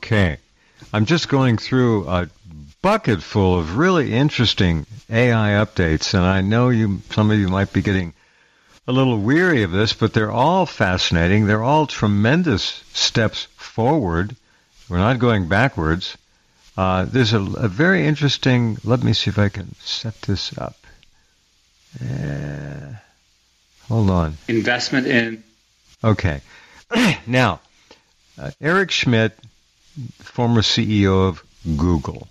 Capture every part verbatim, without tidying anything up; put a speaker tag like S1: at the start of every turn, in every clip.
S1: Okay. I'm just going through a bucket full of really interesting A I updates, and I know you, some of you might be getting a little weary of this, but they're all fascinating. They're all tremendous steps forward. We're not going backwards. Uh, there's a, a very interesting, let me see if I can set this up. Uh, hold on.
S2: Investment in.
S1: Okay. Now, uh, Eric Schmidt, former C E O of Google,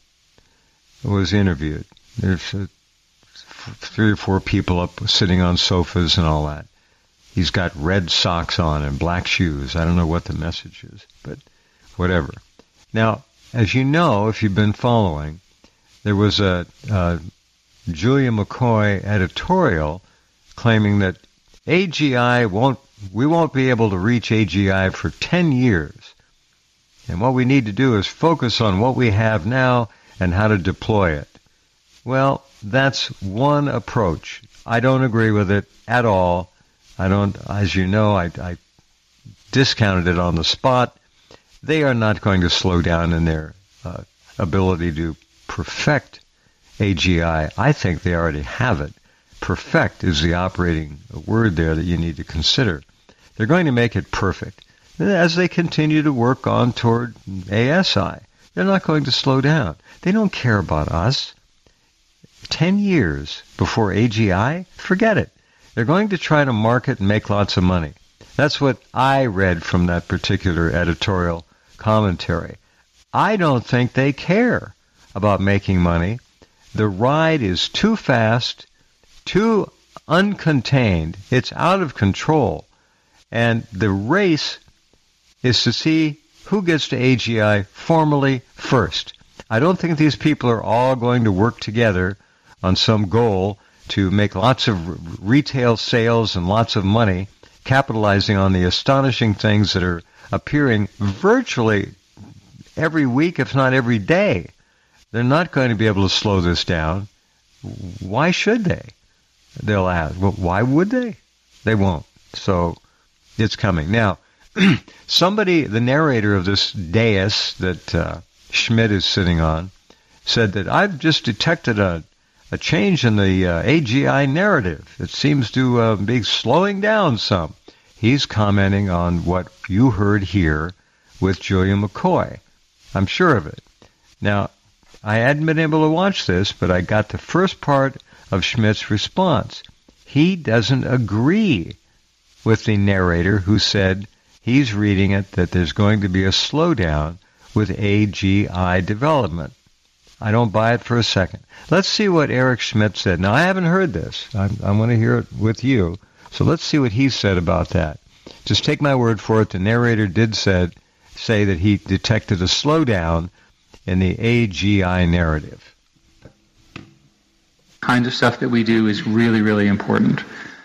S1: was interviewed. There's uh, three or four people up sitting on sofas and all that. He's got red socks on and black shoes. I don't know what the message is, but whatever. Now, as you know, if you've been following, there was a, a Julia McCoy editorial claiming that A G I won't, we won't be able to reach A G I for ten years. And what we need to do is focus on what we have now and how to deploy it. Well, that's one approach. I don't agree with it at all. I don't, as you know, I, I discounted it on the spot. They are not going to slow down in their uh, ability to perfect A G I. I think they already have it. Perfect is the operating word there that you need to consider. They're going to make it perfect. As they continue to work on toward A S I, they're not going to slow down. They don't care about us. Ten years before A G I, forget it. They're going to try to market and make lots of money. That's what I read from that particular editorial commentary. I don't think they care about making money. The ride is too fast, too uncontained. It's out of control. And the race is to see who gets to A G I formally first. I don't think these people are all going to work together on some goal to make lots of retail sales and lots of money, capitalizing on the astonishing things that are appearing virtually every week, if not every day. They're not going to be able to slow this down. Why should they? They'll ask. Well, why would they? They won't. So it's coming. Now, somebody, the narrator of this dais that uh, Schmidt is sitting on, said that I've just detected a, a change in the uh, A G I narrative. It seems to uh, be slowing down some. He's commenting on what you heard here with Julia McCoy. I'm sure of it. Now, I hadn't been able to watch this, but I got the first part of Schmidt's response. He doesn't agree with the narrator who said he's reading it that there's going to be a slowdown with A G I development. I don't buy it for a second. Let's see what Eric Schmidt said. Now, I haven't heard this. I, I want to hear it with you. So let's see what he said about that. Just take my word for it. The narrator did said, say that he detected a slowdown in the A G I narrative.
S2: Kind of stuff that we do is really, really important.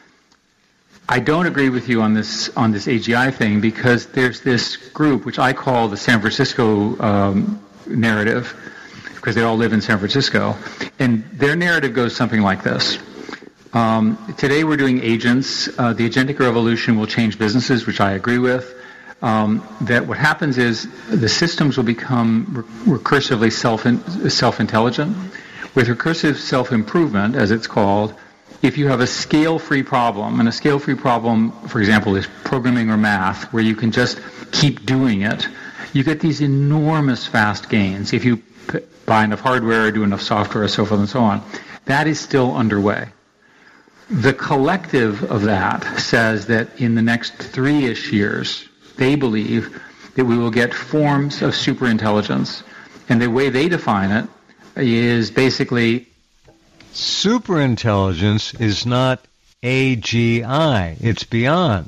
S2: I don't agree with you on this on this A G I thing because there's this group which I call the San Francisco um, narrative, because they all live in San Francisco, and their narrative goes something like this. Um, today we're doing agents. Uh, the agentic revolution will change businesses, which I agree with. Um, that what happens is the systems will become re- recursively self self-intelligent. With recursive self-improvement, as it's called, if you have a scale-free problem, and a scale-free problem, for example, is programming or math, where you can just keep doing it, you get these enormous fast gains if you p- buy enough hardware, do enough software, so forth and so on. That is still underway. The collective of that says that in the next three-ish years, they believe that we will get forms of superintelligence. And the way they define it is basically...
S1: Superintelligence is not A G I. It's beyond.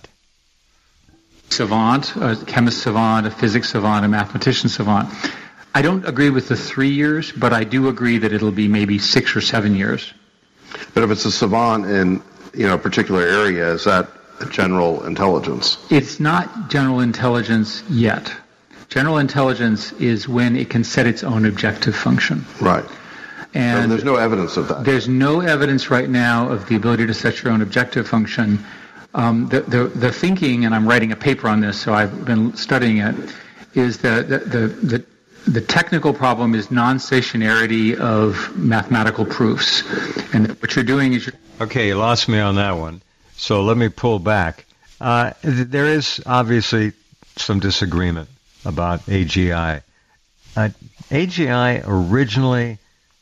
S2: Savant, a chemist savant, a physics savant, a mathematician savant. I don't agree with the three years, but I do agree that it'll be maybe six or seven years.
S3: But if it's a savant in, you know, a particular area, is that general intelligence?
S2: It's not general intelligence yet. General intelligence is when it can set its own objective function.
S3: Right.
S2: And
S3: so there's no evidence of that.
S2: There's no evidence right now of the ability to set your own objective function. Um, the, the, the thinking, and I'm writing a paper on this, so I've been studying it, is that the, the, the the technical problem is non-stationarity of mathematical proofs. And what you're doing is you're...
S1: Okay, you lost me on that one. So let me pull back. Uh, th- there is obviously some disagreement about A G I. Uh, A G I originally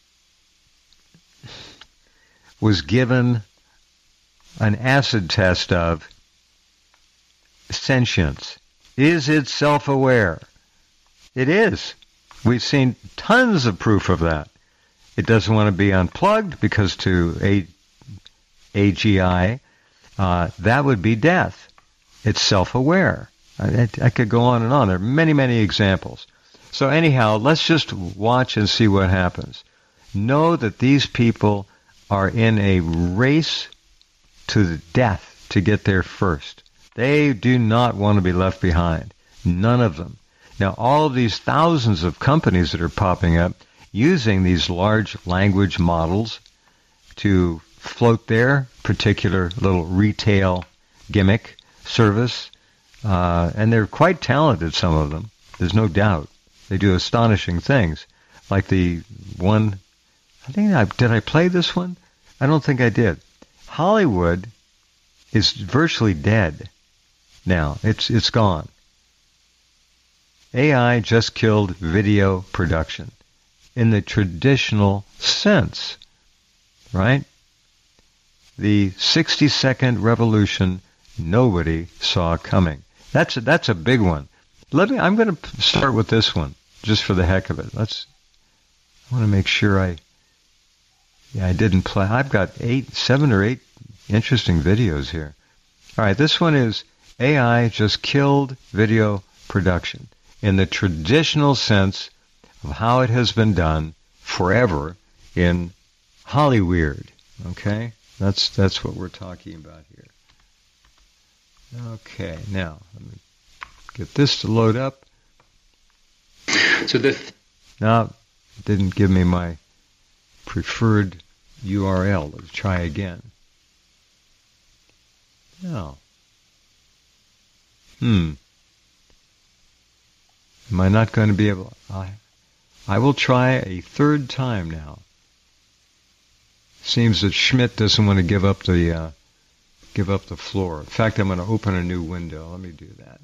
S1: was given an acid test of sentience. Is it self-aware? It is. We've seen tons of proof of that. It doesn't want to be unplugged because to A- AGI, uh, that would be death. It's self-aware. I, I could go on and on. There are many, many examples. So anyhow, let's just watch and see what happens. Know that these people are in a race to the death to get there first. They do not want to be left behind. None of them. Now, all of these thousands of companies that are popping up using these large language models to float their particular little retail gimmick service, uh, and they're quite talented, some of them. There's no doubt. They do astonishing things. Like the one, I think I, did I play this one? I don't think I did. Hollywood is virtually dead now. It's it's gone. A I just killed video production in the traditional sense, right? The sixty-second revolution nobody saw coming. That's a, that's a big one. Let me. I'm going to start with this one just for the heck of it. Let's. I want to make sure I. Yeah, I didn't play. I've got eight, seven or eight interesting videos here. All right, this one is A I just killed video production in the traditional sense of how it has been done forever in Hollyweird. Okay, that's that's what we're talking about here. Okay, now let me get this to load up.
S2: So this...
S1: No, it didn't give me my preferred U R L. Let's try again. No. Hmm. Am I not going to be able... I, I will try a third time now. Seems that Schmidt doesn't want to give up the uh, give up the floor. In fact, I'm going to open a new window. Let me do that.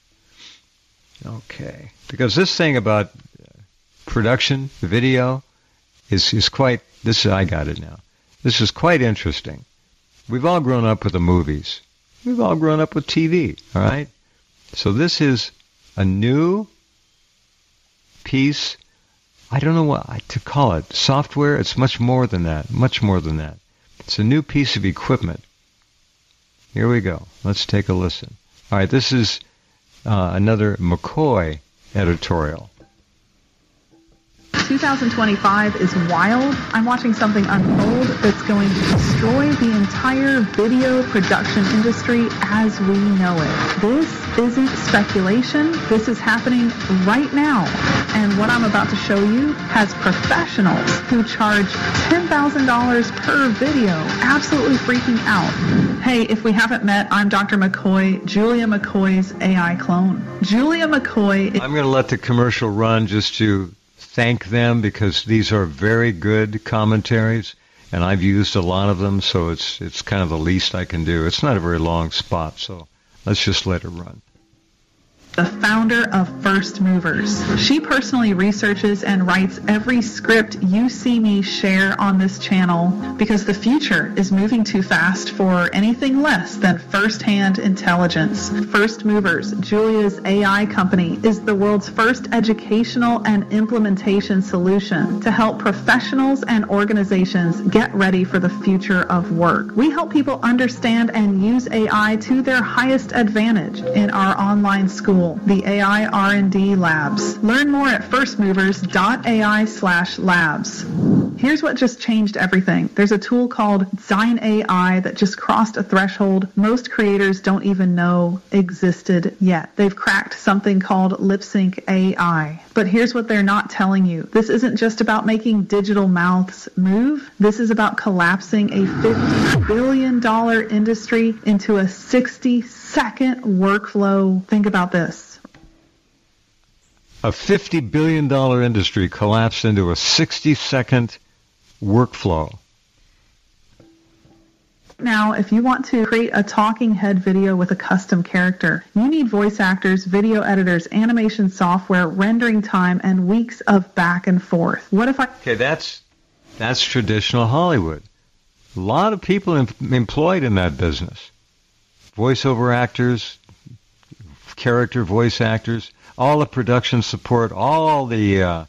S1: Okay. Because this thing about production, video, is is quite... This I got it now. This is quite interesting. We've all grown up with the movies. We've all grown up with T V, all right? So this is a new piece. I don't know what to call it. Software, it's much more than that. Much more than that. It's a new piece of equipment. Here we go. Let's take a listen. All right, this is uh, another McCoy editorial.
S4: two thousand twenty-five is wild. I'm watching something unfold that's going to destroy the entire video production industry as we know it. This isn't speculation. This is happening right now. And what I'm about to show you has professionals who charge ten thousand dollars per video absolutely freaking out. Hey, if we haven't met, I'm Doctor McCoy, Julia McCoy's A I clone. Julia McCoy...
S1: I'm going to let the commercial run just to thank them because these are very good commentaries, and I've used a lot of them, so it's it's kind of the least I can do. It's not a very long spot, so let's just let it run.
S4: The founder of First Movers. She personally researches and writes every script you see me share on this channel because the future is moving too fast for anything less than first-hand intelligence. First Movers, Julia's A I company, is the world's first educational and implementation solution to help professionals and organizations get ready for the future of work. We help people understand and use A I to their highest advantage in our online school, the A I R and D Labs. Learn more at firstmovers.ai slash labs. Here's what just changed everything. There's a tool called Zine A I that just crossed a threshold most creators don't even know existed yet. They've cracked something called LipSync A I. But here's what they're not telling you. This isn't just about making digital mouths move. This is about collapsing a fifty billion dollars industry into a sixty second workflow. Think about this.
S1: A fifty billion dollars industry collapsed into a sixty second workflow.
S4: Now, if you want to create a talking head video with a custom character, you need voice actors, video editors, animation software, rendering time, and weeks of back and forth. What if I...
S1: Okay, that's that's traditional Hollywood. A lot of people em- employed in that business. Voiceover actors, character voice actors, all the production support, all the... Uh,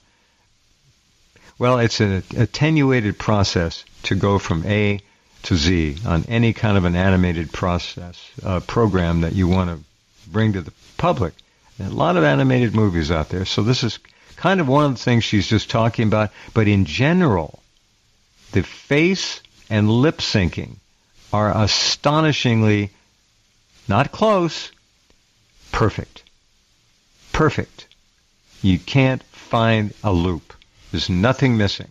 S1: well, it's an attenuated process to go from A to Z on any kind of an animated process uh, program that you want to bring to the public. There are a lot of animated movies out there, so this is kind of one of the things she's just talking about. But in general, the face and lip syncing are astonishingly not close, perfect. Perfect. You can't find a loop. There's nothing missing.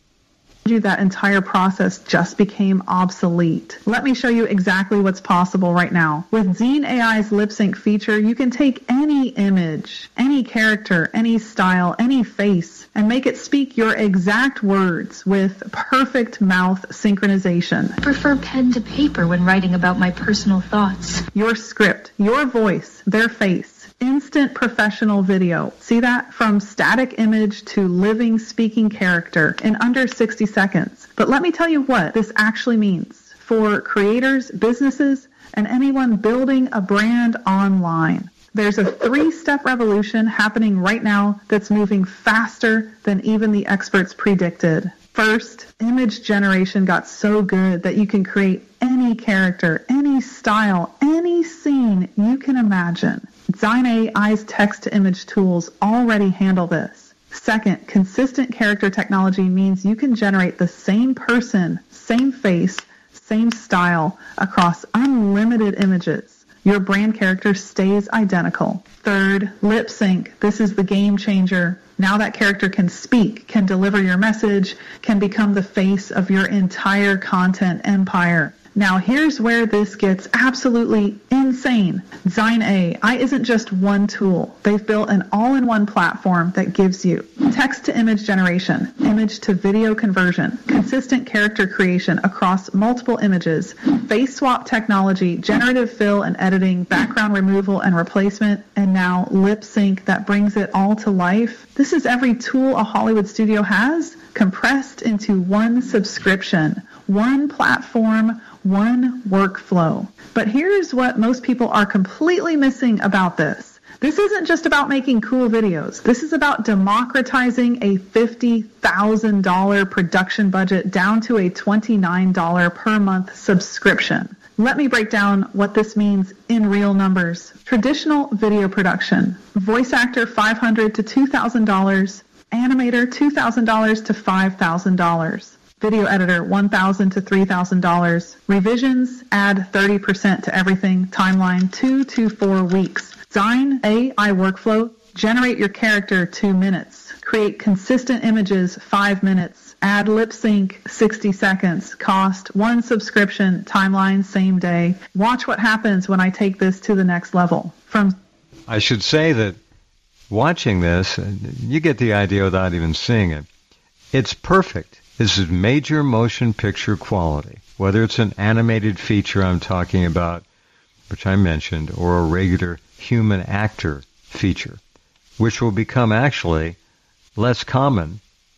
S4: That entire process just became obsolete. Let me show you exactly what's possible right now. With Zine A I's lip sync feature, you can take any image, any character, any style, any face, and make it speak your exact words with perfect mouth synchronization.
S5: I prefer pen to paper when writing about my personal thoughts.
S4: Your script, your voice, their face. Instant professional video. See that? From static image to living speaking character in under sixty seconds. But let me tell you what this actually means for creators, businesses, and anyone building a brand online. There's a three-step revolution happening right now that's moving faster than even the experts predicted. First, image generation got so good that you can create any character, any style, any scene you can imagine. Zine A I's text-to-image tools already handle this. Second, consistent character technology means you can generate the same person, same face, same style across unlimited images. Your brand character stays identical. Third, lip sync. This is the game changer. Now that character can speak, can deliver your message, can become the face of your entire content empire. Now here's where this gets absolutely insane. Zine A I isn't just one tool. They've built an all-in-one platform that gives you text-to-image generation, image-to-video conversion, consistent character creation across multiple images, face swap technology, generative fill and editing, background removal and replacement, and now lip sync that brings it all to life. This is every tool a Hollywood studio has compressed into one subscription, one platform, one workflow. But here's what most people are completely missing about this. This isn't just about making cool videos. This is about democratizing a fifty thousand dollars production budget down to a twenty-nine dollars per month subscription. Let me break down what this means in real numbers. Traditional video production, voice actor five hundred dollars to two thousand dollars, animator two thousand dollars to five thousand dollars. Video editor, one thousand dollars to three thousand dollars. Revisions, add thirty percent to everything. Timeline, two to four weeks. Zine A I workflow, generate your character, two minutes. Create consistent images, five minutes. Add lip sync, sixty seconds. Cost, one subscription. Timeline, same day. Watch what happens when I take this to the next level. From
S1: I should say that watching this, you get the idea without even seeing it. It's perfect. This is major motion picture quality, whether it's an animated feature I'm talking about, which I mentioned, or a regular human actor feature, which will become actually less common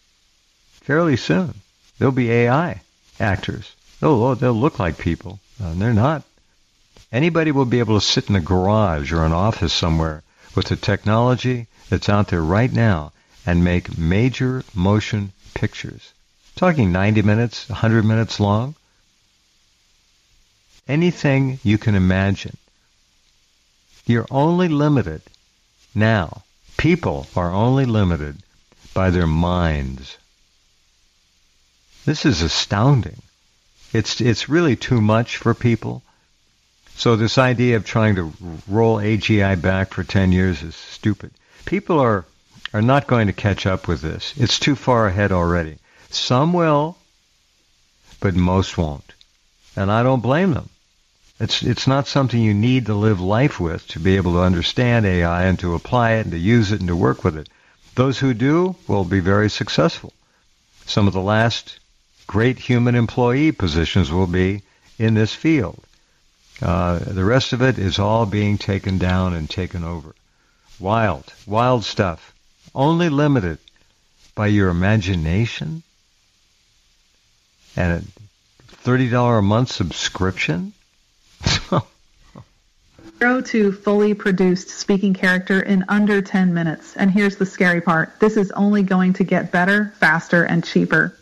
S1: fairly soon. There'll be A I actors. They'll, they'll look like people, and they're not. Anybody will be able to sit in a garage or an office somewhere with the technology that's out there right now and make major motion pictures. Talking ninety minutes, one hundred minutes long. Anything you can imagine. You're only limited now. People are only limited by their minds. This is astounding. It's it's really too much for people. So this idea of trying to roll A G I back for ten years is stupid. People are are not going to catch up with this. It's too far ahead already. Some will, but most won't. And I don't blame them. It's it's not something you need to live life with to be able to understand A I and to apply it and to use it and to work with it. Those who do will be very successful. Some of the last great human employee positions will be in this field. Uh, the rest of it is all being taken down and taken over. Wild, wild stuff. Only limited by your imagination and a thirty dollars a month subscription.
S4: Zero to fully produced speaking character in under ten minutes. And here's the scary part. This is only going to get better, faster, and cheaper.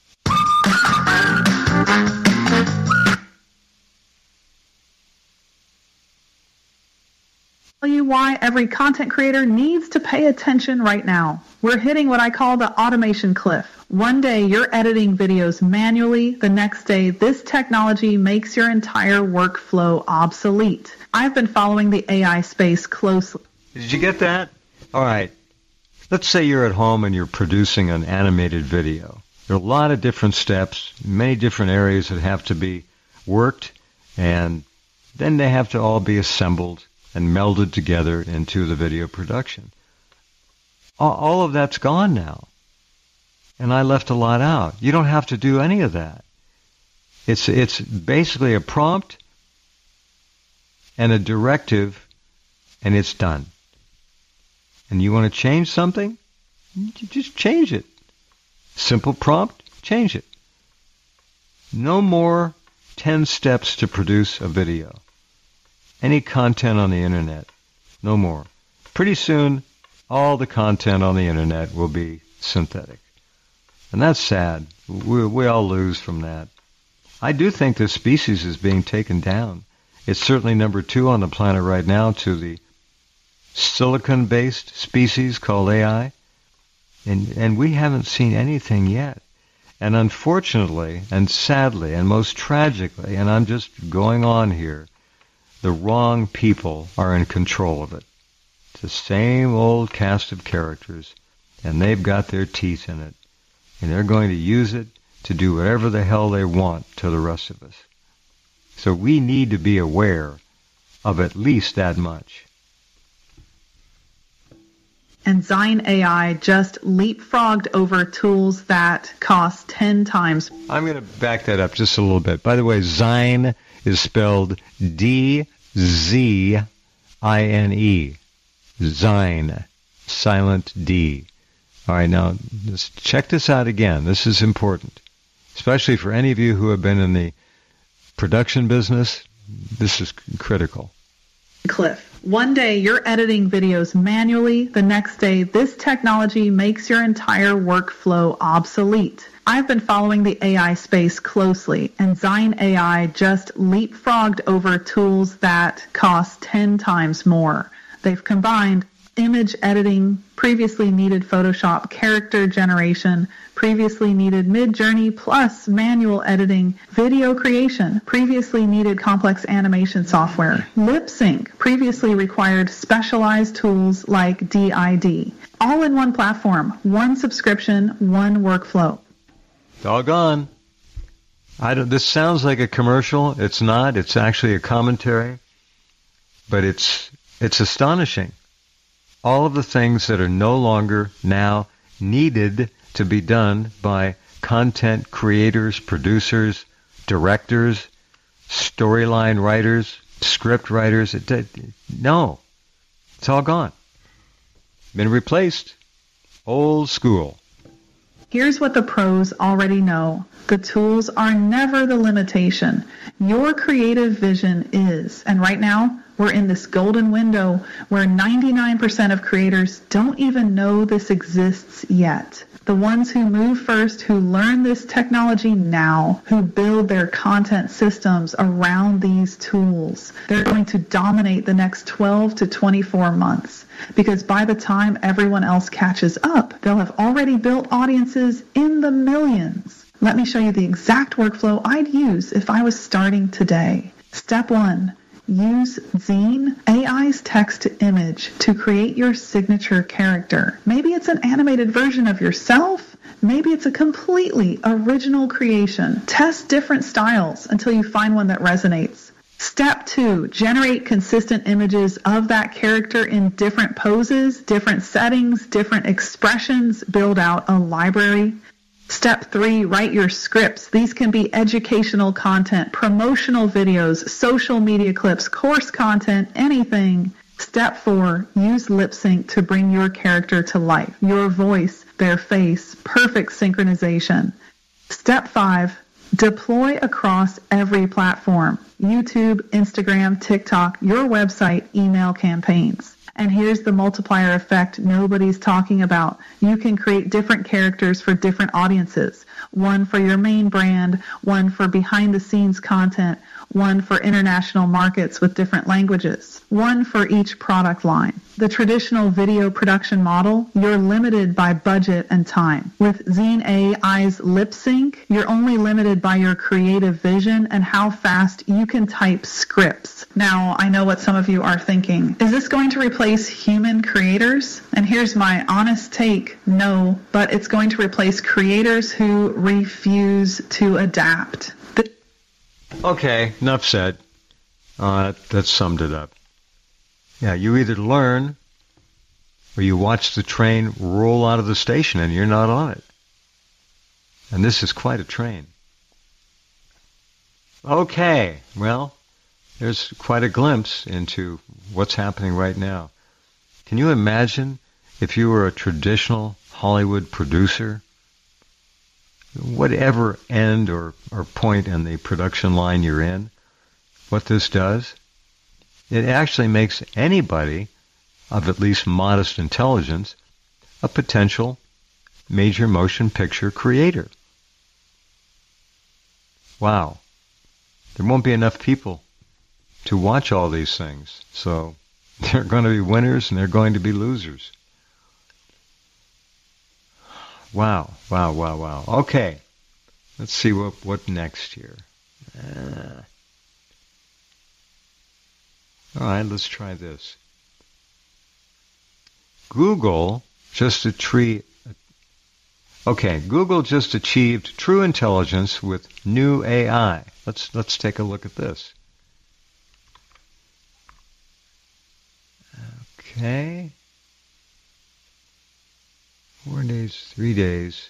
S4: Tell you why every content creator needs to pay attention right now. We're hitting what I call the automation cliff. One day you're editing videos manually. The next day this technology makes your entire workflow obsolete. I've been following the A I space closely.
S1: Did you get that? All right. Let's say you're at home and you're producing an animated video. There are a lot of different steps, many different areas that have to be worked, and then they have to all be assembled and melded together into the video production. All of that's gone now. And I left a lot out. You don't have to do any of that. It's it's basically a prompt and a directive, and it's done. And you want to change something? Just change it. Simple prompt, change it. No more ten steps to produce a video. Any content on the internet. No more. Pretty soon, all the content on the internet will be synthetic. And that's sad. We, we all lose from that. I do think this species is being taken down. It's certainly number two on the planet right now to the silicon-based species called A I. And, and we haven't seen anything yet. And unfortunately, and sadly, and most tragically, and I'm just going on here, the wrong people are in control of it. It's the same old cast of characters, and they've got their teeth in it. And they're going to use it to do whatever the hell they want to the rest of us. So we need to be aware of at least that much.
S4: And Zine A I just leapfrogged over tools that cost ten times.
S1: I'm going to back that up just a little bit. By the way, Zine is spelled D Z I N E. Zine. Silent D. All right, now, just check this out again. This is important, especially for any of you who have been in the production business. This is critical.
S4: Cliff. One day you're editing videos manually. The next day this technology makes your entire workflow obsolete. I've been following the A I space closely, and Zine A I just leapfrogged over tools that cost ten times more. They've combined image editing, previously needed Photoshop character generation, previously needed Midjourney plus manual editing, video creation, previously needed complex animation software, lip sync, previously required specialized tools like D I D. All in one platform, one subscription, one workflow.
S1: Doggone. I don't, this sounds like a commercial. It's not. It's actually a commentary. But it's it's astonishing. All of the things that are no longer now needed to be done by content creators, producers, directors, storyline writers, script writers. It, it, no, it's all gone. Been replaced. Old school.
S4: Here's what the pros already know. The tools are never the limitation. Your creative vision is. And right now, we're in this golden window where ninety-nine percent of creators don't even know this exists yet. The ones who move first, who learn this technology now, who build their content systems around these tools, they're going to dominate the next twelve to twenty-four months. Because by the time everyone else catches up, they'll have already built audiences in the millions. Let me show you the exact workflow I'd use if I was starting today. Step one. Use Zine, A I's text-to-image, to create your signature character. Maybe it's an animated version of yourself. Maybe it's a completely original creation. Test different styles until you find one that resonates. Step two, generate consistent images of that character in different poses, different settings, different expressions. Build out a library. Step three, write your scripts. These can be educational content, promotional videos, social media clips, course content, anything. Step four, use lip sync to bring your character to life. Your voice, their face, perfect synchronization. Step five, deploy across every platform. YouTube, Instagram, TikTok, your website, email campaigns. And here's the multiplier effect nobody's talking about. You can create different characters for different audiences. One for your main brand, one for behind-the-scenes content, one for international markets with different languages, one for each product line. The traditional video production model, you're limited by budget and time. With Zine A I's Lip Sync, you're only limited by your creative vision and how fast you can type scripts. Now, I know what some of you are thinking. Is this going to replace human creators? And here's my honest take, no, but it's going to replace creators who refuse to adapt. The-
S1: Okay, enough said. Uh, that, that summed it up. Yeah, you either learn or you watch the train roll out of the station and you're not on it. And this is quite a train. Okay, well, there's quite a glimpse into what's happening right now. Can you imagine if you were a traditional Hollywood producer? Whatever end or, or point in the production line you're in, what this does, it actually makes anybody of at least modest intelligence a potential major motion picture creator. Wow. There won't be enough people to watch all these things, so there are going to be winners and there are going to be losers. Wow, wow, wow, wow. Okay, let's see what, what next here. Uh, all right, let's try this. Google just a tree. Okay, Google just achieved true intelligence with new A I. Let's let's take a look at this. Okay. Four days, three days.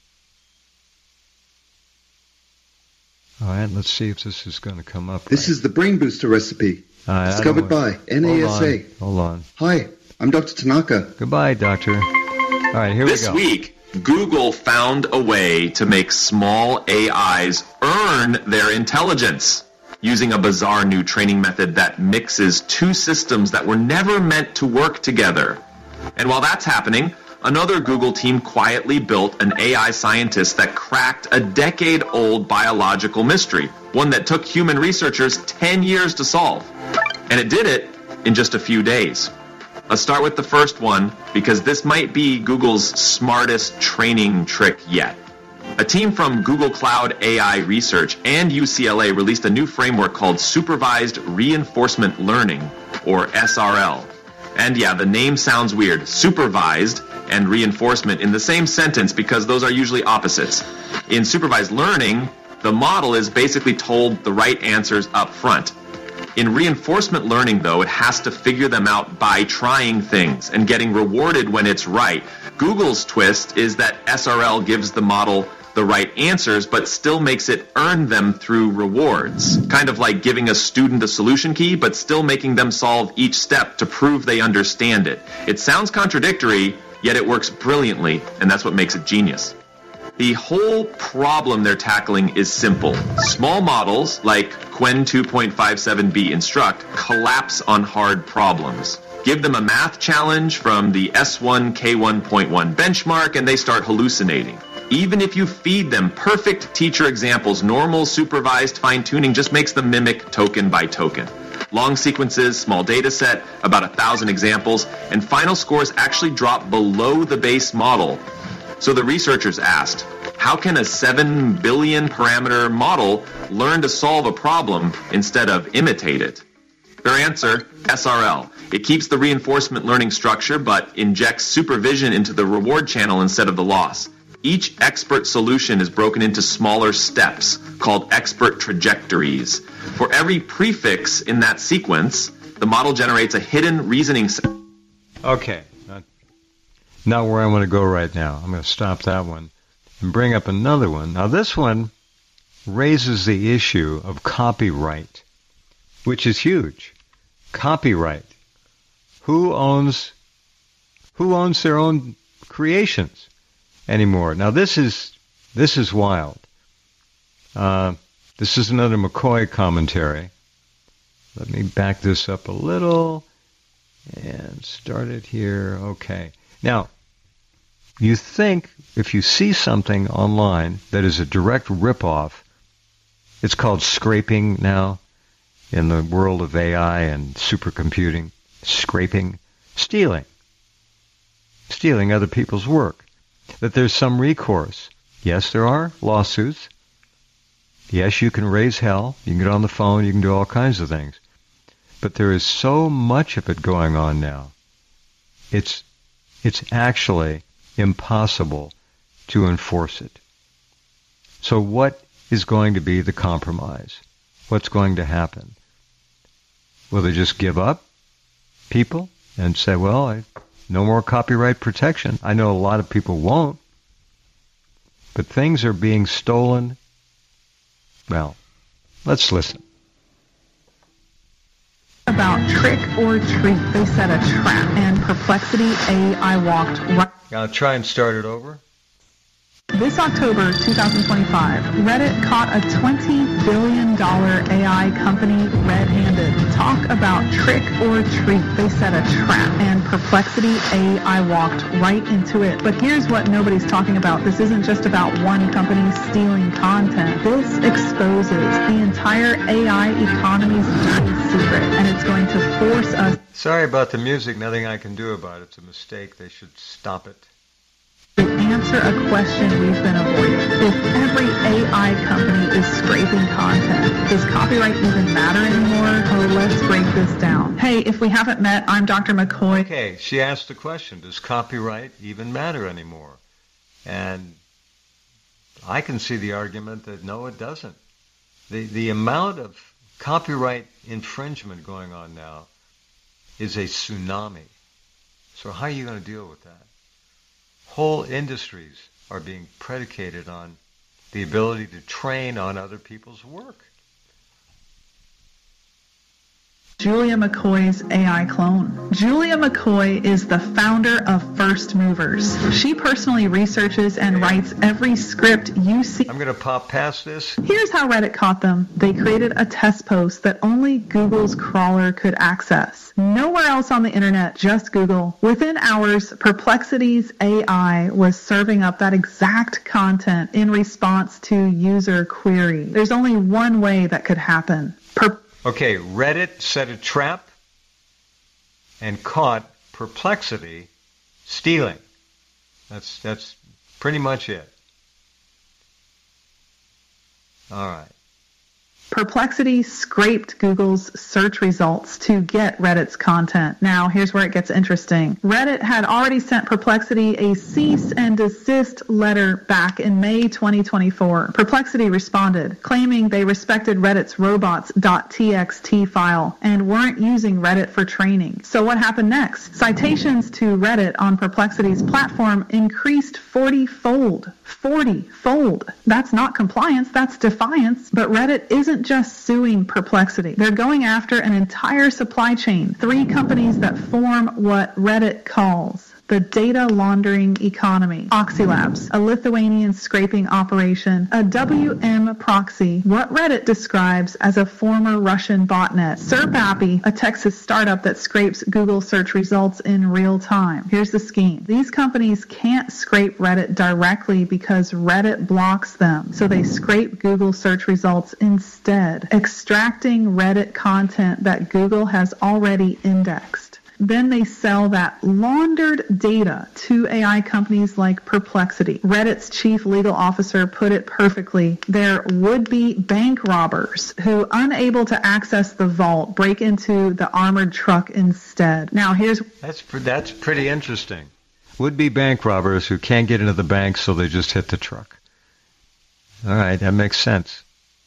S1: All right, let's see if this is going to come up.
S6: This
S1: right.
S6: is the Brain Booster recipe,
S1: right,
S6: discovered by N A S A.
S1: Hold on. Hold on.
S6: Hi, I'm Doctor Tanaka.
S1: Goodbye, Doctor. All right, here
S7: this
S1: we go.
S7: This week, Google found a way to make small A Is earn their intelligence using a bizarre new training method that mixes two systems that were never meant to work together. And while that's happening, another Google team quietly built an A I scientist that cracked a decade-old biological mystery, one that took human researchers ten years to solve. And it did it in just a few days. Let's start with the first one, because this might be Google's smartest training trick yet. A team from Google Cloud A I Research and U C L A released a new framework called Supervised Reinforcement Learning, or S R L. And yeah, the name sounds weird. Supervised and reinforcement in the same sentence because those are usually opposites. In supervised learning, the model is basically told the right answers up front. In reinforcement learning, though, it has to figure them out by trying things and getting rewarded when it's right. Google's twist is that S R L gives the model the right answers, but still makes it earn them through rewards. Kind of like giving a student a solution key, but still making them solve each step to prove they understand it. It sounds contradictory, yet it works brilliantly, and that's what makes it genius. The whole problem they're tackling is simple. Small models, like Qwen two point five seven b Instruct, collapse on hard problems. Give them a math challenge from the S one K one point one benchmark, and they start hallucinating. Even if you feed them perfect teacher examples, normal supervised fine-tuning just makes them mimic token by token. Long sequences, small data set, about a thousand examples, and final scores actually drop below the base model. So the researchers asked, how can a seven billion parameter model learn to solve a problem instead of imitate it? Their answer, S R L. It keeps the reinforcement learning structure, but injects supervision into the reward channel instead of the loss. Each expert solution is broken into smaller steps called expert trajectories. For every prefix in that sequence, the model generates a hidden reasoning set.
S1: Okay, not, not where I want to go right now. I'm going to stop that one and bring up another one. Now this one raises the issue of copyright, which is huge. Copyright. Who owns who owns their own creations anymore? Now this is this is wild. Uh, this is another McCoy commentary. Let me back this up a little and start it here. Okay. Now, you think if you see something online that is a direct ripoff, it's called scraping now in the world of A I and supercomputing. Scraping, stealing. Stealing other people's work. That there's some recourse. Yes, there are lawsuits. Yes, you can raise hell. You can get on the phone. You can do all kinds of things. But there is so much of it going on now. It's it's actually impossible to enforce it. So what is going to be the compromise? What's going to happen? Will they just give up, people, and say, well, I, no more copyright protection? I know a lot of people won't. But things are being stolen. Well, let's listen.
S4: About trick or treat. They set a trap, and Perplexity A I walked right.
S1: I'll try and start it over.
S4: This October twenty twenty-five, Reddit caught a twenty billion dollars A I company red-handed. Talk about trick or treat. They set a trap, and Perplexity A I walked right into it. But here's what nobody's talking about. This isn't just about one company stealing content. This exposes the entire A I economy's dirty secret, and it's going to force us...
S1: Sorry about the music. Nothing I can do about it. It's a mistake. They should stop it.
S4: To answer a question we've been avoiding. If every A I company is scraping content, does copyright even matter anymore? Oh, let's break this down. Hey, if we haven't met, I'm Doctor McCoy.
S1: Okay, she asked the question, does copyright even matter anymore? And I can see the argument that no, it doesn't. The, the amount of copyright infringement going on now is a tsunami. So how are you going to deal with that? Whole industries are being predicated on the ability to train on other people's work.
S4: Julia McCoy's A I clone. Julia McCoy is the founder of First Movers. She personally researches and writes every script you see.
S1: I'm going to pop past this.
S4: Here's how Reddit caught them. They created a test post that only Google's crawler could access. Nowhere else on the internet, just Google. Within hours, Perplexity's A I was serving up that exact content in response to user query. There's only one way that could happen. Per-
S1: Okay, Reddit set a trap and caught Perplexity stealing. That's that's pretty much it. All right.
S4: Perplexity scraped Google's search results to get Reddit's content. Now, here's where it gets interesting. Reddit had already sent Perplexity a cease and desist letter back in May twenty twenty-four. Perplexity responded, claiming they respected Reddit's robots.txt file and weren't using Reddit for training. So what happened next? Citations to Reddit on Perplexity's platform increased forty-fold. forty-fold. That's not compliance, that's defiance. But Reddit isn't just suing Perplexity. They're going after an entire supply chain. Three companies that form what Reddit calls the data laundering economy. Oxylabs, a Lithuanian scraping operation. A W M Proxy, what Reddit describes as a former Russian botnet. SERPAppy, a Texas startup that scrapes Google search results in real time. Here's the scheme. These companies can't scrape Reddit directly because Reddit blocks them. So they scrape Google search results instead, extracting Reddit content that Google has already indexed. Then they sell that laundered data to A I companies like Perplexity. Reddit's chief legal officer put it perfectly. They're would-be bank robbers who, unable to access the vault, break into the armored truck instead. Now, here's...
S1: That's, that's pretty interesting. would-be bank robbers who can't get into the bank, so they just hit the truck. All right, that makes sense.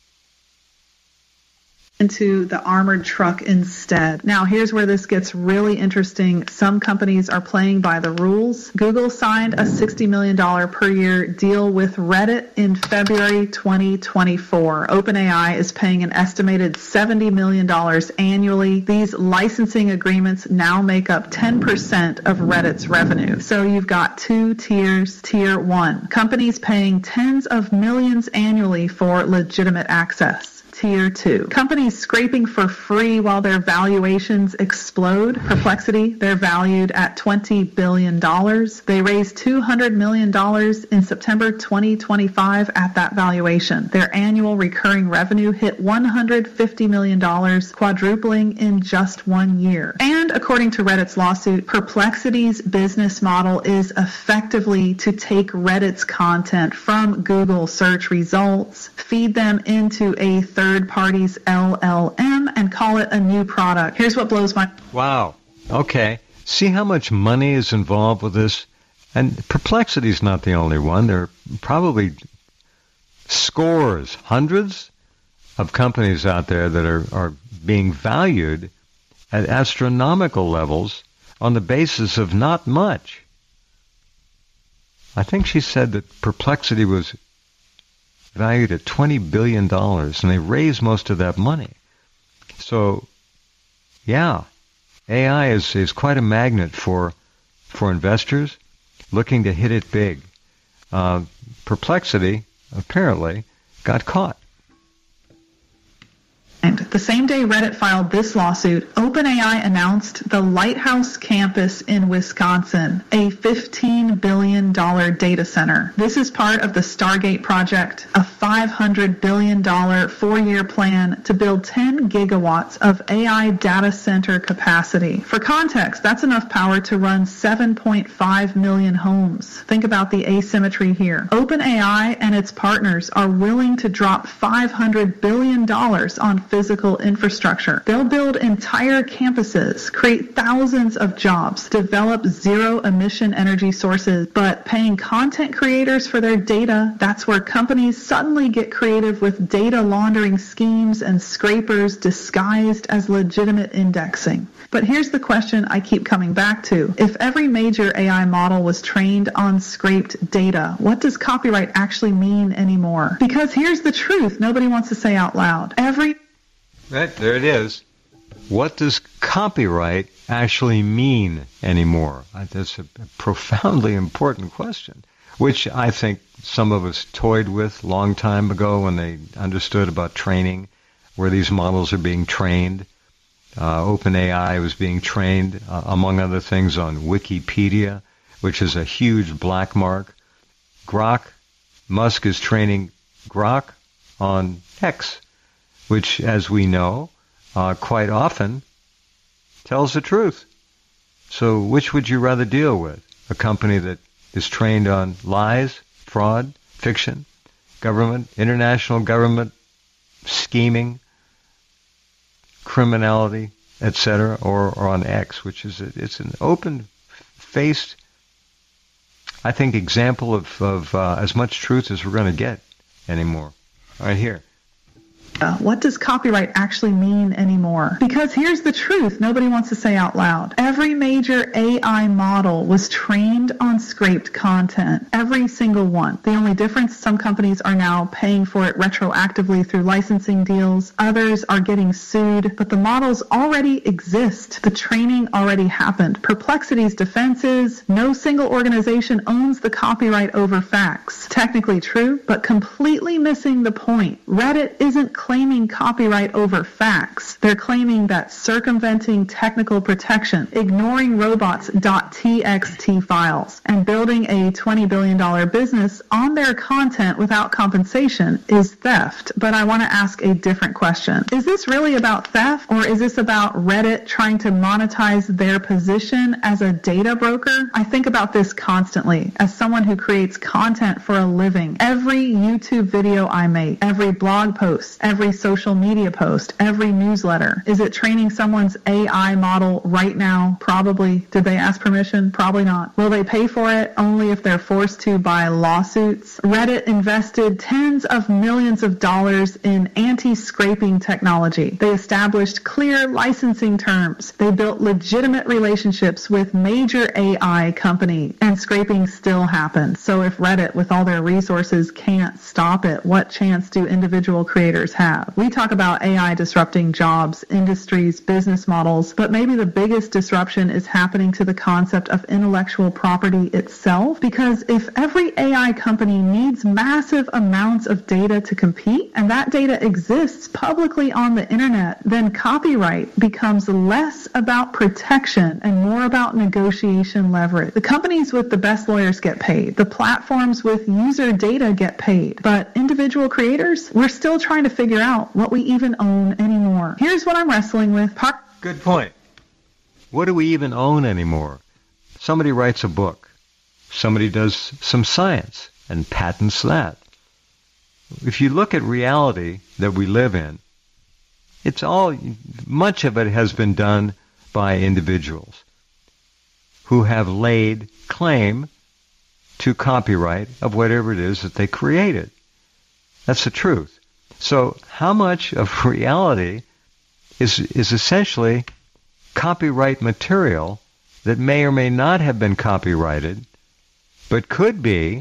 S4: Into the armored truck instead. Now, here's where this gets really interesting. Some companies are playing by the rules. Google signed a sixty million dollars per year deal with Reddit in February twenty twenty-four. OpenAI is paying an estimated seventy million dollars annually. These licensing agreements now make up ten percent of Reddit's revenue. So you've got two tiers. Tier one, companies paying tens of millions annually for legitimate access. Tier two, companies scraping for free while their valuations explode. Perplexity, they're valued at twenty billion dollars. They raised two hundred million dollars in September twenty twenty-five at that valuation. Their annual recurring revenue hit one hundred fifty million dollars, quadrupling in just one year. And according to Reddit's lawsuit, Perplexity's business model is effectively to take Reddit's content from Google search results, feed them into a third third party's L L M and call it a new product. Here's what blows my...
S1: Wow. Okay. See how much money is involved with this? And Perplexity's not the only one. There are probably scores, hundreds of companies out there that are, are being valued at astronomical levels on the basis of not much. I think she said that Perplexity was valued at twenty billion dollars, and they raised most of that money. So, yeah, A I is, is quite a magnet for for investors looking to hit it big. Uh, Perplexity, apparently, got caught.
S4: The same day Reddit filed this lawsuit, OpenAI announced the Lighthouse campus in Wisconsin, a fifteen billion dollars data center. This is part of the Stargate project, a five hundred billion dollars four-year plan to build ten gigawatts of A I data center capacity. For context, that's enough power to run seven point five million homes. Think about the asymmetry here. OpenAI and its partners are willing to drop five hundred billion dollars on physical infrastructure. They'll build entire campuses, create thousands of jobs, develop zero-emission energy sources, but paying content creators for their data, that's where companies suddenly get creative with data laundering schemes and scrapers disguised as legitimate indexing. But here's the question I keep coming back to. If every major A I model was trained on scraped data, what does copyright actually mean anymore? Because here's the truth nobody wants to say out loud. Every
S1: Right, there it is. What does copyright actually mean anymore? That's a profoundly important question, which I think some of us toyed with a long time ago when they understood about training, where these models are being trained. Uh, OpenAI was being trained, uh, among other things, on Wikipedia, which is a huge black mark. Grok, Musk is training Grok on X, which, as we know, uh, quite often tells the truth. So which would you rather deal with? A company that is trained on lies, fraud, fiction, government, international government, scheming, criminality, et cetera, or, or on X, which is a, it's an open-faced, I think, example of, of uh, as much truth as we're going to get anymore. Right here.
S4: Uh, what does copyright actually mean anymore? Because here's the truth nobody wants to say out loud. Every major A I model was trained on scraped content. Every single one. The only difference, some companies are now paying for it retroactively through licensing deals. Others are getting sued. But the models already exist. The training already happened. Perplexity's defense is no single organization owns the copyright over facts. Technically true, but completely missing the point. Reddit isn't claiming copyright over facts. They're claiming that circumventing technical protection, ignoring robots.txt files, and building a twenty billion dollars business on their content without compensation is theft. But I want to ask a different question. Is this really about theft, or is this about Reddit trying to monetize their position as a data broker? I think about this constantly as someone who creates content for a living. Every YouTube video I make, every blog post, every every social media post, every newsletter? Is it training someone's A I model right now? Probably. Did they ask permission? Probably not. Will they pay for it? Only if they're forced to by lawsuits. Reddit invested tens of millions of dollars in anti-scraping technology. They established clear licensing terms. They built legitimate relationships with major A I companies, and scraping still happens. So if Reddit, with all their resources, can't stop it, what chance do individual creators have? We talk about A I disrupting jobs, industries, business models, but maybe the biggest disruption is happening to the concept of intellectual property itself, because if every A I company needs massive amounts of data to compete, and that data exists publicly on the internet, then copyright becomes less about protection and more about negotiation leverage. The companies with the best lawyers get paid. The platforms with user data get paid. But individual creators, we're still trying to figure out what we even own anymore. Here's what I'm wrestling with. Par-
S1: Good point. What do we even own anymore? Somebody writes a book. Somebody does some science and patents that. If you look at reality that we live in, it's all, much of it has been done by individuals who have laid claim to copyright of whatever it is that they created. That's the truth. So how much of reality is is essentially copyright material that may or may not have been copyrighted, but could be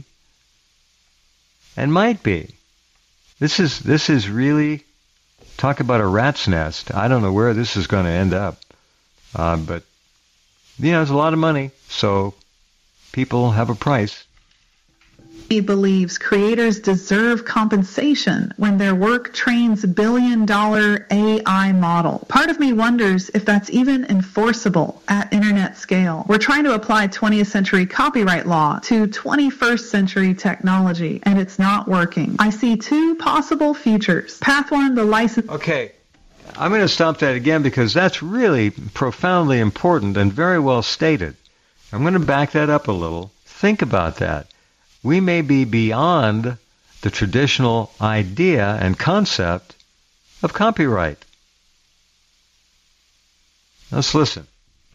S1: and might be? This is this is really, talk about a rat's nest. I don't know where this is going to end up, uh, but you know, it's a lot of money, so people have a price.
S4: He believes creators deserve compensation when their work trains billion-dollar A I model. Part of me wonders if that's even enforceable at internet scale. We're trying to apply twentieth century copyright law to twenty-first century technology, and it's not working. I see two possible futures. Path one, the license...
S1: Okay, I'm going to stop that again because that's really profoundly important and very well stated. I'm going to back that up a little. Think about that. We may be beyond the traditional idea and concept of copyright. Let's listen.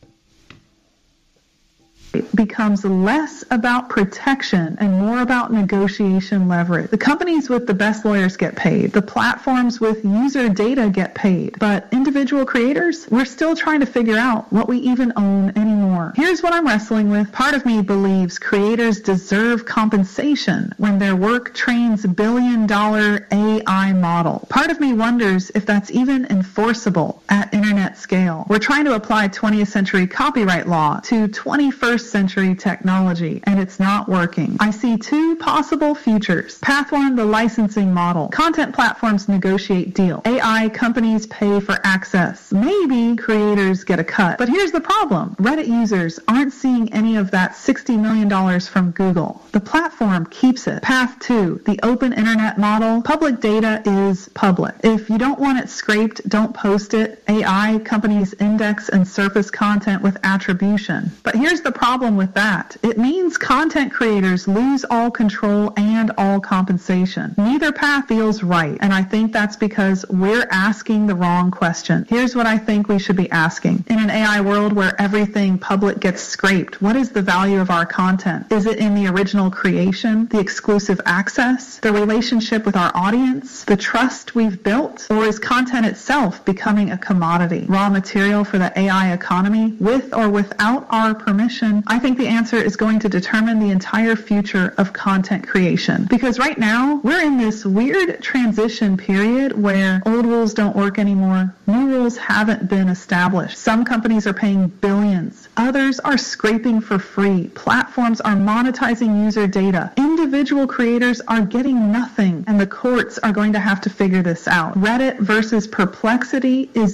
S4: It becomes less about protection and more about negotiation leverage. The companies with the best lawyers get paid. The platforms with user data get paid. But individual creators, we're still trying to figure out what we even own anymore. Here's what I'm wrestling with. Part of me believes creators deserve compensation when their work trains billion-dollar A I model. Part of me wonders if that's even enforceable at internet scale. We're trying to apply twentieth century copyright law to twenty-first century technology, and it's not working. I see two possible futures. Path one, the licensing model. Content platforms negotiate deals. A I companies pay for access. Maybe creators get a cut. But here's the problem. Reddit users aren't seeing any of that sixty million dollars from Google. The platform keeps it. Path two, the open internet model. Public data is public. If you don't want it scraped, don't post it. A I companies index and surface content with attribution. But here's the problem with that. It means content creators lose all control and all compensation. Neither path feels right, and I think that's because we're asking the wrong question. Here's what I think we should be asking. In an A I world where everything public gets scraped, what is the value of our content? Is it in the original creation, the exclusive access, the relationship with our audience, the trust we've built, or is content itself becoming a commodity, raw material for the A I economy, with or without our permission? I think the answer is going to determine the entire future of content creation. Because right now, we're in this weird transition period where old rules don't work anymore. New rules haven't been established. Some companies are paying billions. Others are scraping for free. Platforms are monetizing user data. Individual creators are getting nothing, and the courts are going to have to figure this out. Reddit versus Perplexity is just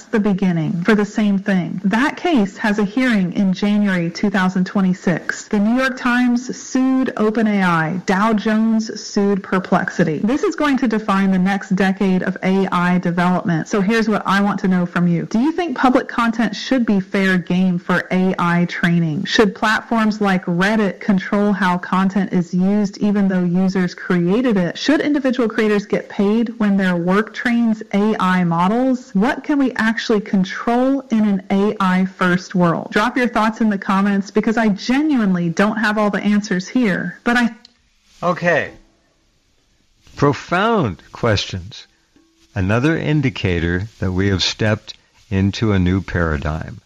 S4: just the beginning for the same thing. That case has a hearing in January two thousand twenty-six. The New York Times sued OpenAI. Dow Jones sued Perplexity. This is going to define the next decade of A I development. So here's what I want to know from you. Do you think public content should be fair game for A I training? Should platforms like Reddit control how content is used even though users created it? Should individual creators get paid when their work trains A I models? What can we actually control in an A I first world? Drop your thoughts in the comments because I genuinely don't have all the answers here, but I...
S1: Okay. Profound questions. Another indicator that we have stepped into a new paradigm.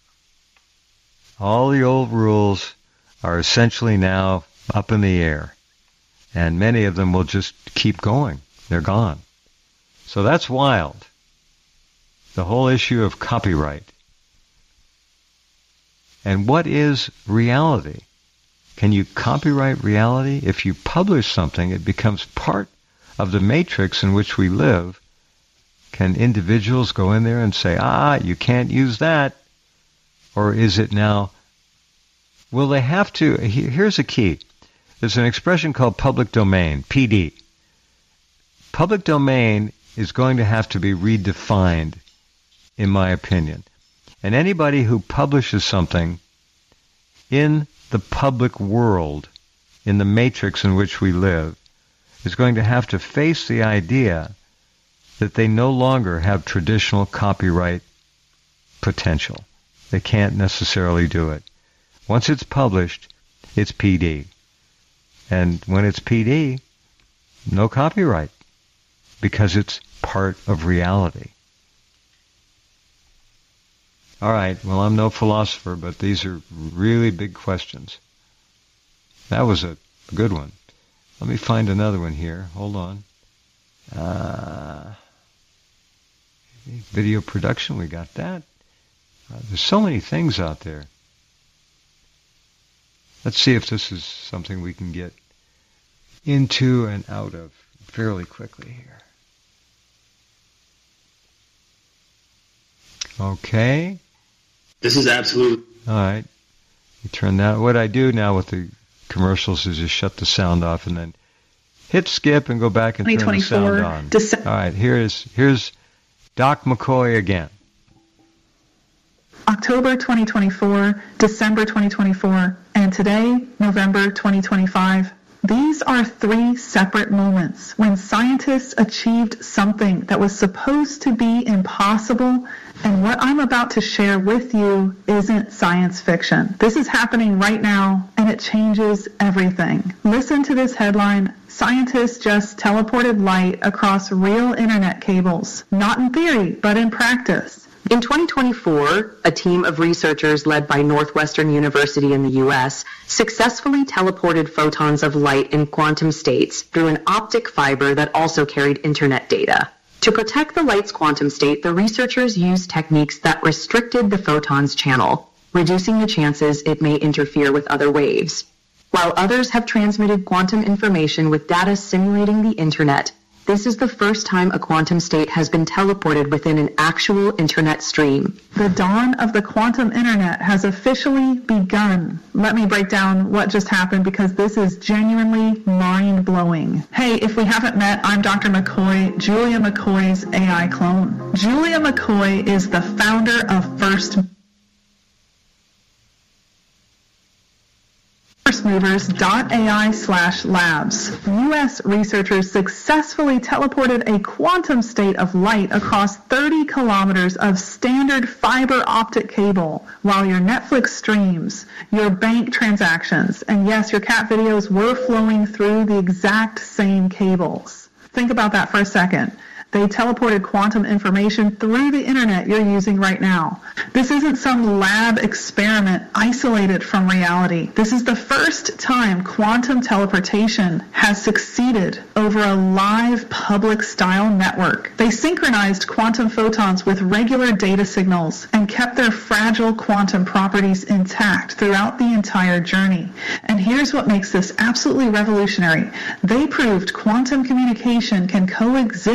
S1: All the old rules are essentially now up in the air, and many of them will just keep going. They're gone. So that's wild. The whole issue of copyright. And what is reality? Can you copyright reality? If you publish something, it becomes part of the matrix in which we live. Can individuals go in there and say, ah, you can't use that? Or is it now, will they have to, here's a key. There's an expression called public domain, P D. Public domain is going to have to be redefined, in my opinion. And anybody who publishes something in the public world, in the matrix in which we live, is going to have to face the idea that they no longer have traditional copyright potential. They can't necessarily do it. Once it's published, it's P D. And when it's P D, no copyright, because it's part of reality. All right, well, I'm no philosopher, but these are really big questions. That was a good one. Let me find another one here. Hold on. Uh, video production, we got that. Uh, there's so many things out there. Let's see if this is something we can get into and out of fairly quickly here. Okay.
S8: This is absolute.
S1: All right. You turn that. What I do now with the commercials is just shut the sound off and then hit skip and go back and turn the sound on.
S4: Dece-
S1: All right. Here's here's Doc McCoy again.
S4: October twenty twenty-four, December twenty twenty-four, and today, November twenty twenty-five. These are three separate moments when scientists achieved something that was supposed to be impossible, and what I'm about to share with you isn't science fiction. This is happening right now, and it changes everything. Listen to this headline: scientists just teleported light across real internet cables. Not in theory, but in practice.
S9: In twenty twenty-four, a team of researchers led by Northwestern University in the U S successfully teleported photons of light in quantum states through an optic fiber that also carried internet data. To protect the light's quantum state, the researchers used techniques that restricted the photon's channel, reducing the chances it may interfere with other waves. While others have transmitted quantum information with data simulating the internet, this is the first time a quantum state has been teleported within an actual internet stream.
S4: The dawn of the quantum internet has officially begun. Let me break down what just happened because this is genuinely mind-blowing. Hey, if we haven't met, I'm Doctor McCoy, Julia McCoy's A I clone. Julia McCoy is the founder of First FirstMovers.ai slash labs. U S researchers successfully teleported a quantum state of light across thirty kilometers of standard fiber optic cable, while your Netflix streams, your bank transactions, and yes, your cat videos were flowing through the exact same cables. Think about that for a second. They teleported quantum information through the internet you're using right now. This isn't some lab experiment isolated from reality. This is the first time quantum teleportation has succeeded over a live public-style network. They synchronized quantum photons with regular data signals and kept their fragile quantum properties intact throughout the entire journey. And here's what makes this absolutely revolutionary. They proved quantum communication can coexist with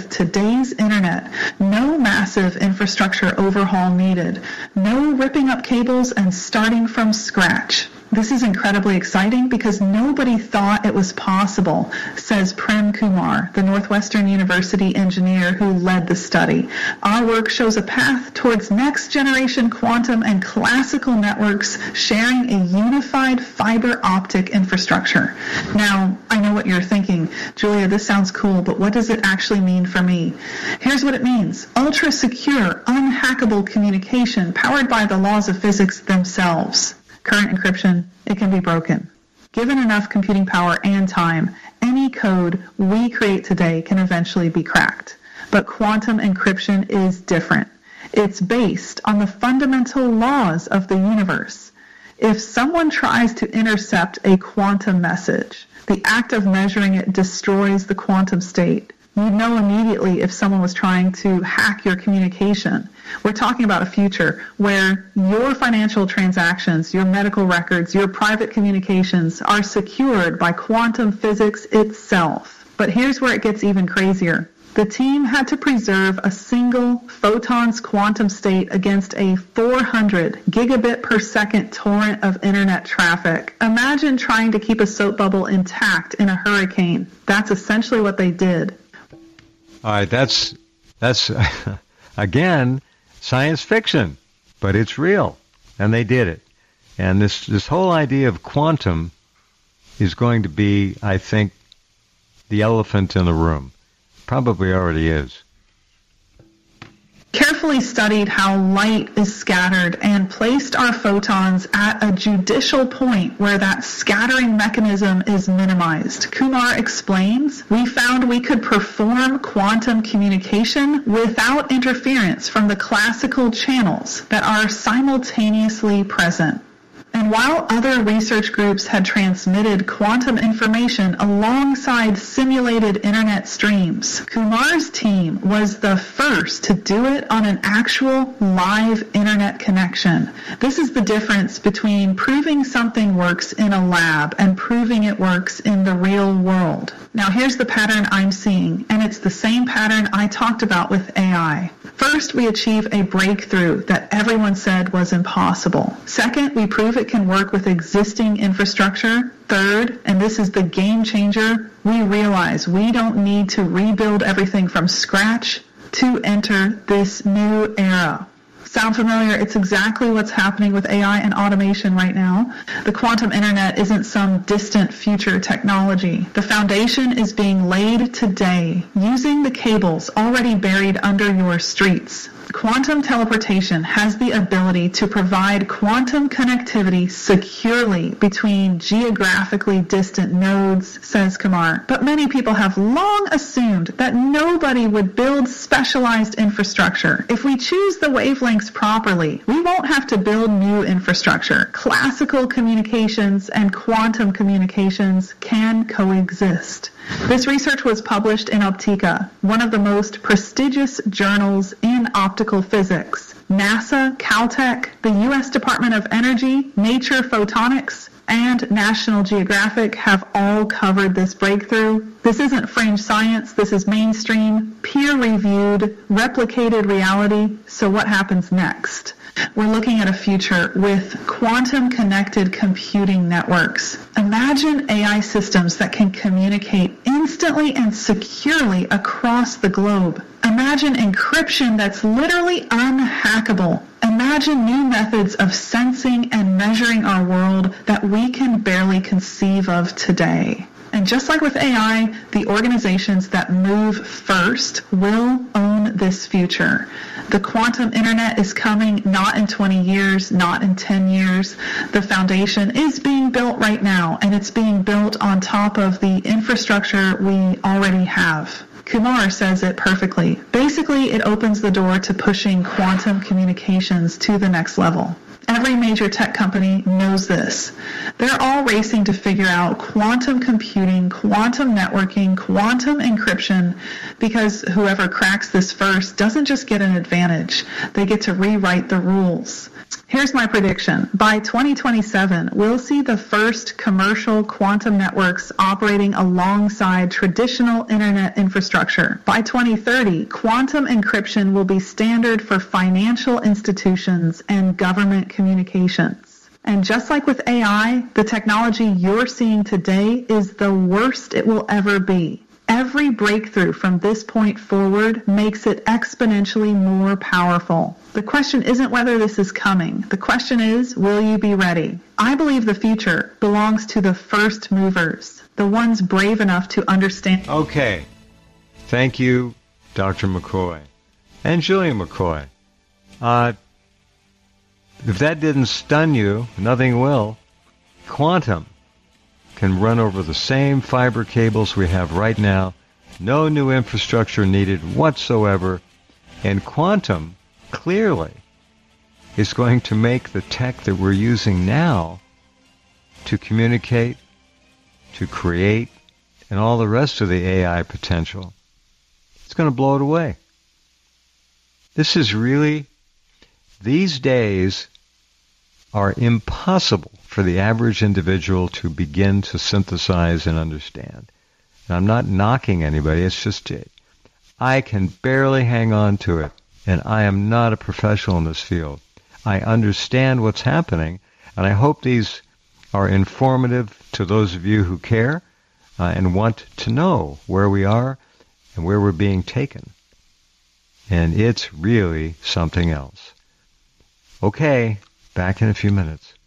S4: with today's internet. No massive infrastructure overhaul needed. No ripping up cables and starting from scratch. This is incredibly exciting because nobody thought it was possible, says Prem Kumar, the Northwestern University engineer who led the study. Our work shows a path towards next-generation quantum and classical networks sharing a unified fiber optic infrastructure. Now, I know what you're thinking. Julia, this sounds cool, but what does it actually mean for me? Here's what it means. Ultra-secure, unhackable communication powered by the laws of physics themselves. Current encryption, it can be broken. Given enough computing power and time, any code we create today can eventually be cracked. But quantum encryption is different. It's based on the fundamental laws of the universe. If someone tries to intercept a quantum message, the act of measuring it destroys the quantum state. You'd know immediately if someone was trying to hack your communication. We're talking about a future where your financial transactions, your medical records, your private communications are secured by quantum physics itself. But here's where it gets even crazier. The team had to preserve a single photon's quantum state against a four hundred gigabit per second torrent of internet traffic. Imagine trying to keep a soap bubble intact in a hurricane. That's essentially what they did.
S1: All right, that's, that's again, science fiction, but it's real, and they did it. And this, this whole idea of quantum is going to be, I think, the elephant in the room. Probably already is.
S4: Carefully studied how light is scattered and placed our photons at a judicial point where that scattering mechanism is minimized. Kumar explains, we found we could perform quantum communication without interference from the classical channels that are simultaneously present. And while other research groups had transmitted quantum information alongside simulated internet streams, Kumar's team was the first to do it on an actual live internet connection. This is the difference between proving something works in a lab and proving it works in the real world. Now here's the pattern I'm seeing, and it's the same pattern I talked about with A I. First, we achieve a breakthrough that everyone said was impossible. Second, we prove it can work with existing infrastructure. Third, and this is the game changer, we realize we don't need to rebuild everything from scratch to enter this new era. Sound familiar? It's exactly what's happening with A I and automation right now. The quantum internet isn't some distant future technology. The foundation is being laid today using the cables already buried under your streets. Quantum teleportation has the ability to provide quantum connectivity securely between geographically distant nodes, says Kumar. But many people have long assumed that nobody would build specialized infrastructure. If we choose the wavelengths properly, we won't have to build new infrastructure. Classical communications and quantum communications can coexist. This research was published in Optica, one of the most prestigious journals in optical physics. NASA, Caltech, the U S Department of Energy, Nature Photonics, and National Geographic have all covered this breakthrough. This isn't fringe science, this is mainstream, peer-reviewed, replicated reality. So what happens next? We're looking at a future with quantum-connected computing networks. Imagine A I systems that can communicate instantly and securely across the globe. Imagine encryption that's literally unhackable. Imagine new methods of sensing and measuring our world that we can barely conceive of today. And just like with A I, the organizations that move first will own this future. The quantum internet is coming not in twenty years, not in ten years. The foundation is being built right now, and it's being built on top of the infrastructure we already have. Kumar says it perfectly. Basically, it opens the door to pushing quantum communications to the next level. Every major tech company knows this. They're all racing to figure out quantum computing, quantum networking, quantum encryption, because whoever cracks this first doesn't just get an advantage. They get to rewrite the rules. Here's my prediction. By twenty twenty-seven, we'll see the first commercial quantum networks operating alongside traditional internet infrastructure. By twenty thirty, quantum encryption will be standard for financial institutions and government communications. And just like with A I, the technology you're seeing today is the worst it will ever be. Every breakthrough from this point forward makes it exponentially more powerful. The question isn't whether this is coming. The question is, will you be ready? I believe the future belongs to the first movers, the ones brave enough to understand.
S1: Okay. Thank you, Doctor McCoy. And Julia McCoy. Uh, if that didn't stun you, nothing will. Quantum can run over the same fiber cables we have right now. No new infrastructure needed whatsoever. And quantum, clearly, is going to make the tech that we're using now to communicate, to create, and all the rest of the A I potential, it's going to blow it away. This is really, these days are impossible for the average individual to begin to synthesize and understand. And I'm not knocking anybody, it's just it. I can barely hang on to it, and I am not a professional in this field. I understand what's happening, and I hope these are informative to those of you who care uh, and want to know where we are and where we're being taken. And it's really something else. Okay, back in a few minutes.